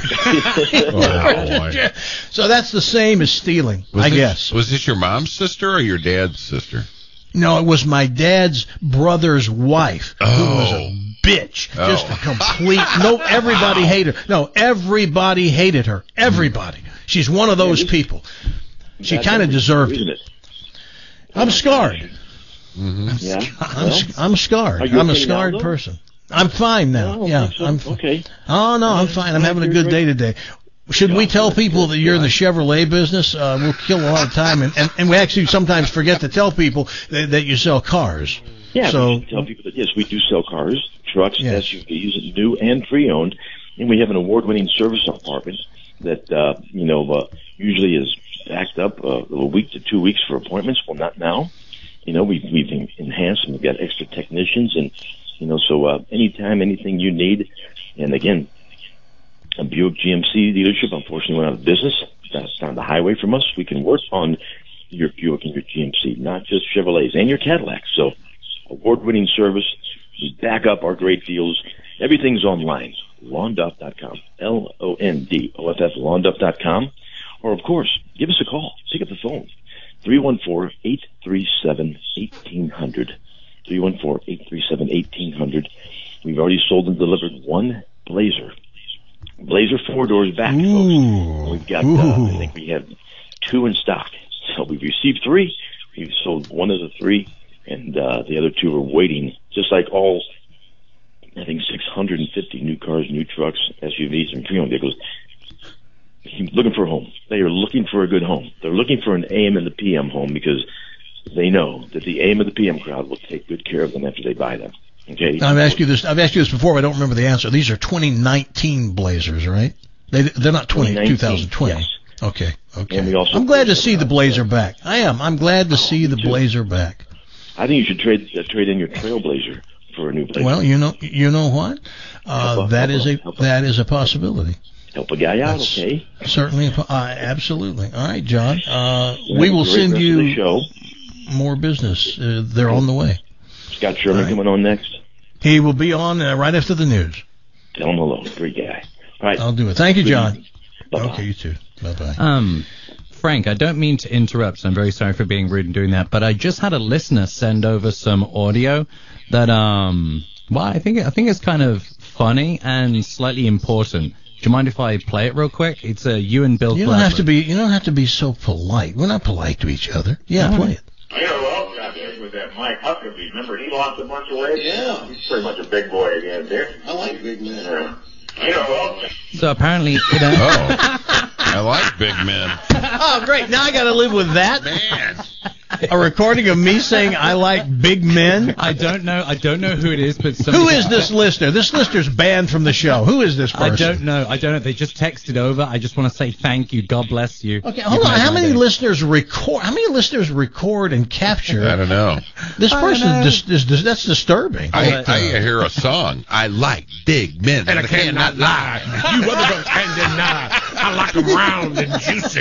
Oh, boy. So that's the same as stealing, Was I this, guess. Was this your mom's sister or your dad's sister? No, it was my dad's brother's wife, who was Oh. a bitch. Oh. Just a complete, no, everybody hated her. No, everybody hated her. Everybody. She's one of those people. She Bad kind of memory, deserved isn't it. it? I'm scarred. Yeah. I'm, Well, I'm scarred. Are you I'm a okay now, scarred though? person. I'm fine now. I don't yeah, think so. I'm. fi- Okay. Oh no, I'm fine. I'm having a good day today. Should we tell people that you're in the Chevrolet business? Uh, we'll kill a lot of time, and, and, and we actually sometimes forget to tell people that, that you sell cars. Yeah, So- we should tell people that, yes, we do sell cars, trucks, Yes. S U Vs, new and pre-owned, and we have an award-winning service department that, uh, you know, uh, usually is backed up uh, a week to two weeks for appointments. Well, not now. You know, we've, we've enhanced and we've got extra technicians, and, you know, so uh, anytime, anything you need, and again, a Buick G M C dealership, unfortunately, went out of business. That's down the highway from us. We can work on your Buick and your G M C, not just Chevrolets and your Cadillacs. So, award-winning service. We back up our great deals. Everything's online. Londup dot com. L O N D O F F, Londup dot com. Or, of course, give us a call. Pick up the phone. three one four, eight three seven, one eight zero zero. three one four, eight three seven, one eight zero zero. We've already sold and delivered one Blazer. Blazer four doors back, folks. Ooh. We've got, uh, Ooh. I think we have two in stock. So we've received three. We've sold one of the three, and uh, the other two are waiting. Just like all, I think, six hundred fifty new cars, new trucks, S U Vs, and pre-owned vehicles. looking for a home. They are looking for a good home. They're looking for an A M and the P M home because they know that the A M and the P M crowd will take good care of them after they buy them. Okay. I've asked you this. I've asked you this before, but I don't remember the answer. These are twenty nineteen Blazers, right? They they're not twenty, twenty twenty. Yes. Okay. Okay. And we also I'm glad to see the Blazer back. I am. I'm glad to see the Blazer back. I think you should trade uh, trade in your Trailblazer for a new Blazer. Well, you know, you know what? Uh, Help a- that help is a- a help a- that is a possibility. Help a guy out, That's okay? Certainly, a po- uh, absolutely. All right, John. Uh, Well, we have a will great send rest of you the show. more business. Uh, they're on the way. Scott Sherman All right. coming on next. He will be on uh, right after the news. Tell him hello. Great guy. All right. I'll do it. Thank you, Good John. evening. Bye-bye. Okay, you too. Bye bye. Um, Frank, I don't mean to interrupt, so I'm very sorry for being rude and doing that, but I just had a listener send over some audio that, um, well, I think, I think it's kind of funny and slightly important. Do you mind if I play it real quick? It's uh, you and Bill You don't Gladman. have to be. You don't have to be so polite. We're not polite to each other. Yeah, No. play it. I got a well got there with that Mike Huckabee. Remember, he lost a bunch of weight? Yeah. He's pretty much a big boy again, there. I like big men. Yeah. I got a well So apparently, you know, Oh, I like big men. Oh, great! Now I got to live with that. Man. A recording of me saying I like big men. I don't know, I don't know who it is, but Who somebody- is this listener? This listener's banned from the show. Who is this person? I don't know. I don't know. They just texted over. I just want to say thank you. God bless you. Okay, You've hold on. made How my many day. listeners record? How many listeners record and capture? I don't know. This I don't person know. is, dis- dis- that's disturbing. I, I hear a song. I like big men, and I cannot lie. You other folks can deny. I like them round and juicy.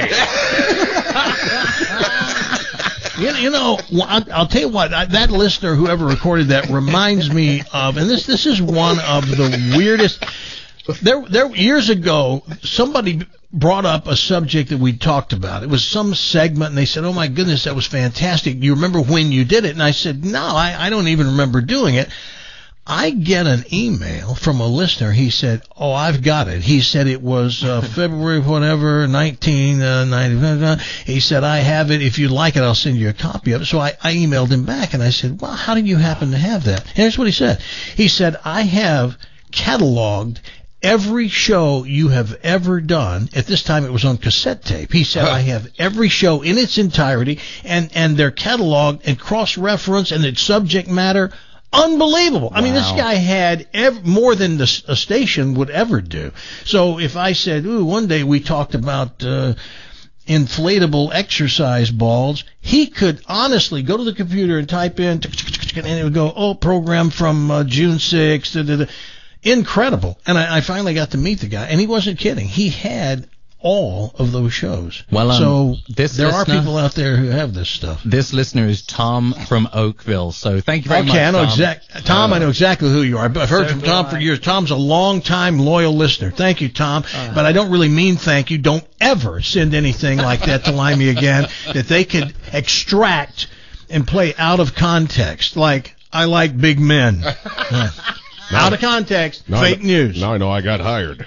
You, you know, well, I'll, I'll tell you what. I, that listener, whoever recorded that, reminds me of, and this this is one of the weirdest. There, there years ago, somebody brought up a subject that we talked about. It was some segment, and they said, "Oh my goodness, that was fantastic. You remember when you did it?" And I said, "No, I, I don't even remember doing it." I get an email from a listener. He said, "Oh, I've got it." He said it was uh, February whatever, nineteen ninety. He said, "I have it. If you like it, I'll send you a copy of it." So I, I emailed him back, and I said, "Well, how did you happen to have that?" And here's what he said. He said, "I have cataloged every show you have ever done." At this time, it was on cassette tape. He said, "I have every show in its entirety, and, and they're cataloged and cross-referenced, and its subject matter." Unbelievable. I mean, this Wow. guy had ev- more than the, s- a station would ever do. So if I said, ooh, one day we talked about uh, inflatable exercise balls, he could honestly go to the computer and type in, and it would go, oh, program from uh, June sixth. Da, da, da. Incredible. And I, I finally got to meet the guy, and he wasn't kidding. He had all of those shows. Well, um, so this there are listener- people out there who have this stuff. This listener is Tom from Oakville. So thank you very Okay, much. I know Tom. exact. Tom, I know exactly who you are. I've heard So from do Tom I. for years. Tom's a long-time loyal listener. Thank you, Tom. Uh. But I don't really mean thank you. Don't ever send anything like that to Limey again that they could extract and play out of context. Like, I like big men. Yeah. Out of context, Now I fake know- news. Now I know I got hired.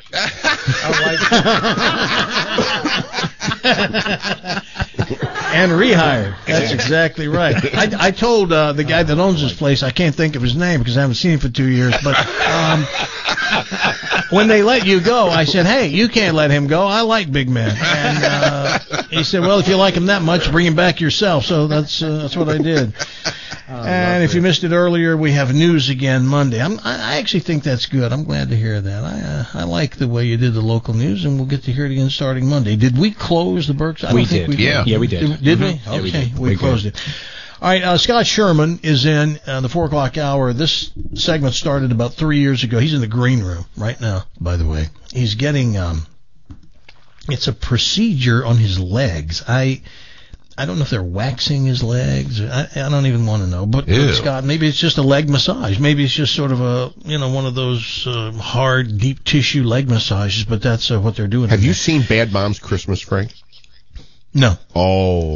And rehired. That's exactly right. I, I told uh, the guy that owns this place, I can't think of his name because I haven't seen him for two years, but um, when they let you go, I said, hey, you can't let him go. I like big men. And uh, he said, well, if you like him that much, bring him back yourself. So that's uh, that's what I did. And if you missed it earlier, we have news again Monday. I'm, I I actually think that's good. I'm glad to hear that. I uh, I like the way you did the local news, and we'll get to hear it again starting Monday. Did we close the Berks? I We don't think did. we Yeah. Yeah, we did. Did, did we? Mhm. Yeah, Okay, we did. we, We closed did. it. All right, uh, Scott Sherman is in uh, the four o'clock hour. This segment started about three years ago. He's in the green room right now, by the way. He's getting, um, it's a procedure on his legs. I I don't know if they're waxing his legs. I, I don't even want to know. But, but Ew. Scott, maybe it's just a leg massage. Maybe it's just sort of a, you know, one of those uh, hard, deep tissue leg massages, but that's uh, what they're doing. Have in you there. seen Bad Moms Christmas, Frank? No. Oh,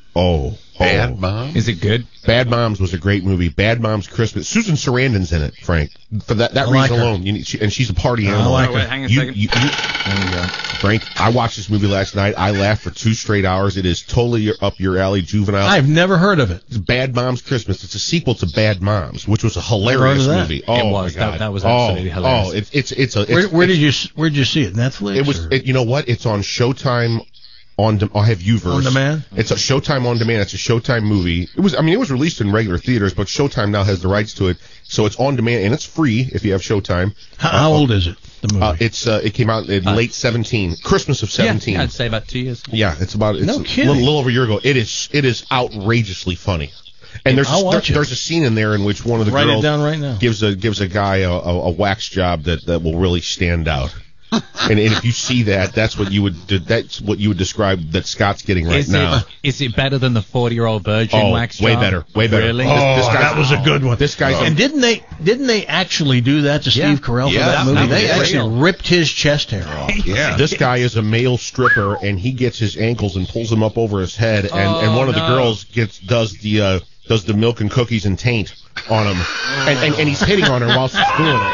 Oh, Bad oh. Mom? Is it good? Bad Moms was a great movie. Bad Moms Christmas. Susan Sarandon's in it, Frank. For that, that I reason like her. alone, you need, she, and she's a party I animal. like Oh, wait, hang on a You- second. you- you- There we go. Frank, I watched this movie last night. I laughed for two straight hours. It is totally up your alley, juvenile. I've never heard of it. It's Bad Moms Christmas. It's a sequel to Bad Moms, which was a hilarious Never heard of that. movie. Oh, It was. my God. That- that was Oh, absolutely hilarious. Oh, it's it's it's a. It's, Where, where it's, did you where did you see it? Netflix? It was. or- It, you know what? It's on Showtime. On de- I have Uverse. On demand? It's a Showtime on demand. It's a Showtime movie. It was. I mean, it was released in regular theaters, but Showtime now has the rights to it, so it's on demand and it's free if you have Showtime. how, how old is it? The movie. Uh, it's uh, it came out in Uh, late seventeen, Christmas of Yeah, seventeen. yeah, I'd say about two years. Yeah, it's about it's No a kidding. little, little over a year ago. It is it is outrageously funny. And there's I'll there, watch it. there's a scene in there in which one of the Write it girls down right now. gives a gives a guy a, a, a wax job that, that will really stand out. and, and if you see that, that's what you would that's what you would describe that Scott's getting right is now. it is it better than the forty-year-old virgin Oh, wax way job? better, way better. Really? This- Oh, this guy's- that was a good one. This guy's and didn't they didn't they actually do that to Yeah. Steve Carell Yeah, for that that- movie? that They was actually real. ripped his chest hair off. Yeah. This guy is a male stripper, and he gets his ankles and pulls them up over his head, and, and Oh, one of the no. girls gets does the uh, does the milk and cookies and taint on him, and, and and he's hitting on her while she's doing it.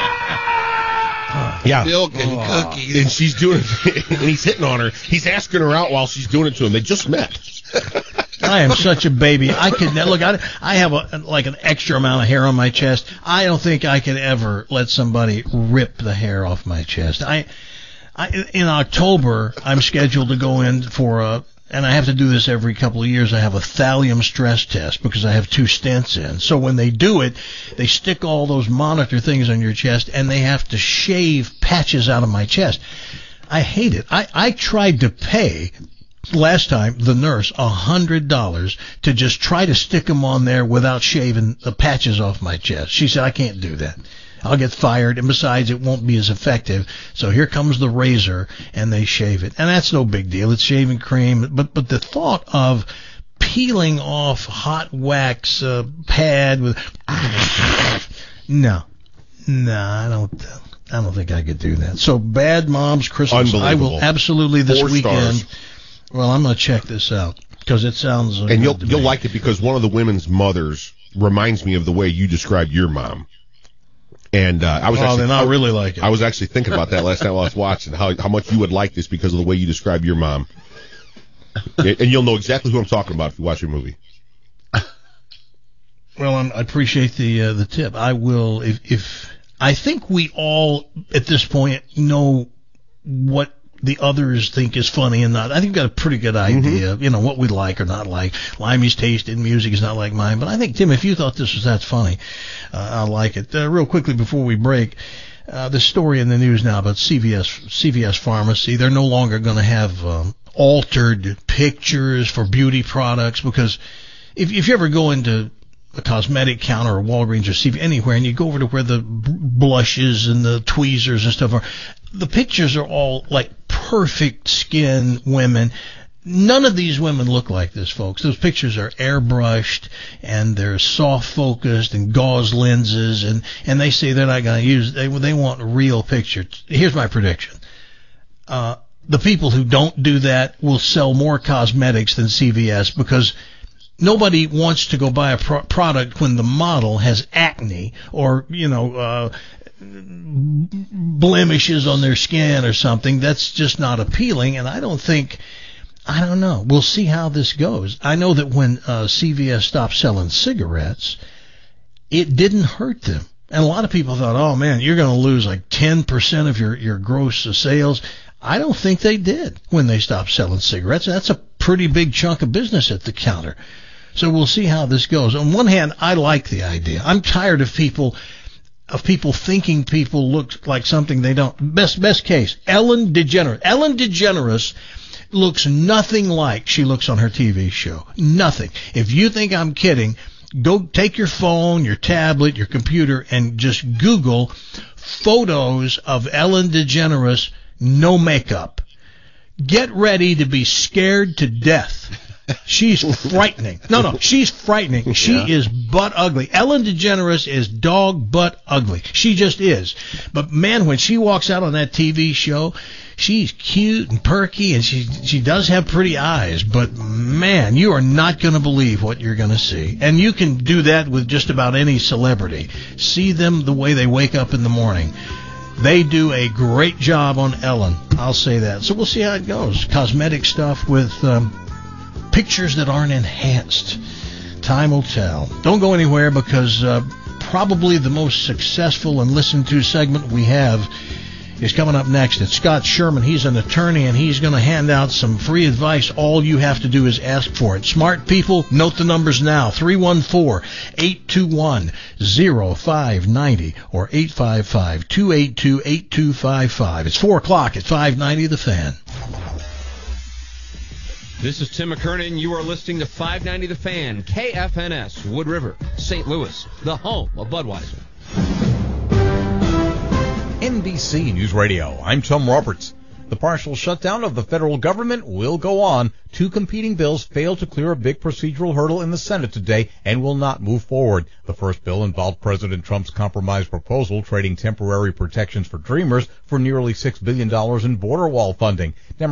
Yeah, Milk and cookies. and she's doing it, and he's hitting on her. He's asking her out while she's doing it to him. They just met. I am such a baby. I could ne- look. I, I have a, like an extra amount of hair on my chest. I don't think I could ever let somebody rip the hair off my chest. I, I in October I'm scheduled to go in for a, and I have to do this every couple of years. I have a thallium stress test because I have two stents in. So when they do it, they stick all those monitor things on your chest, and they have to shave patches out of my chest. I hate it. I, I tried to pay last time the nurse a hundred dollars to just try to stick them on there without shaving the patches off my chest. She said I can't do that. I'll get fired, and besides, it won't be as effective. So here comes the razor, and they shave it, and that's no big deal. It's shaving cream, but but the thought of peeling off hot wax uh, pad with no, no, I don't. I don't think I could do that. So Bad Moms Christmas. I will Unbelievable. absolutely this Four weekend. stars. Well, I'm going to check this out because it sounds. Uh, And you'll good to you'll me. like it because one of the women's mothers reminds me of the way you described your mom. And uh, I was Oh, actually then I really like it. I was actually thinking about that last night while I was watching how how much you would like this because of the way you describe your mom. And you'll know exactly who I'm talking about if you watch your movie. Well, I'm, I appreciate the uh, the tip. I will if if I think we all at this point know what the others think is funny and not. I think we've got a pretty good idea of, you know, what we like or not like. Limey's taste in music is not like mine, but I think, Tim, if you thought this was that funny, uh, I like it. Uh, real quickly before we break, uh, the story in the news now about C V S C V S Pharmacy. They're no longer going to have um, altered pictures for beauty products because if if you ever go into a cosmetic counter or Walgreens or C V anywhere, and you go over to where the b- blushes and the tweezers and stuff are, the pictures are all like perfect skin women. None of these women look like this, folks. Those pictures are airbrushed and they're soft focused and gauze lenses, and, and they say they're not going to use, they, they want real pictures. Here's my prediction. Uh, the people who don't do that will sell more cosmetics than C V S because nobody wants to go buy a pro- product when the model has acne or, you know, uh, blemishes on their skin or something. That's just not appealing, and I don't think, I don't know. We'll see how this goes. I know that when uh, C V S stopped selling cigarettes, it didn't hurt them. And a lot of people thought, oh, man, you're going to lose like ten percent of your, your gross sales. I don't think they did when they stopped selling cigarettes. That's a pretty big chunk of business at the counter. So we'll see how this goes. On one hand, I like the idea. I'm tired of people of people thinking people look like something they don't. Best best case, Ellen DeGeneres. Ellen DeGeneres looks nothing like she looks on her T V show. Nothing. If you think I'm kidding, go take your phone, your tablet, your computer, and just Google photos of Ellen DeGeneres, no makeup. Get ready to be scared to death She's frightening. No, no, she's frightening. She Yeah. is butt ugly. Ellen DeGeneres is dog butt ugly. She just is. But man, when she walks out on that T V show, she's cute and perky, and she she does have pretty eyes. But man, you are not going to believe what you're going to see. And you can do that with just about any celebrity. See them the way they wake up in the morning. They do a great job on Ellen. I'll say that. So we'll see how it goes. Cosmetic stuff with um, pictures that aren't enhanced. Time will tell. Don't go anywhere, because uh, probably the most successful and listened to segment we have is coming up next. It's Scott Sherman. He's an attorney, and he's going to hand out some free advice. All you have to do is ask for it. Smart people, note the numbers now. three one four, eight two one, zero five nine zero or eight five five, two eight two, eight two five five. It's four o'clock at five ninety The Fan. This is Tim McKernan. You are listening to five ninety The Fan, K F N S, Wood River, Saint Louis, the home of Budweiser. N B C News Radio, I'm Tom Roberts. The partial shutdown of the federal government will go on. Two competing bills failed to clear a big procedural hurdle in the Senate today and will not move forward. The first bill involved President Trump's compromise proposal trading temporary protections for Dreamers for nearly six billion dollars in border wall funding.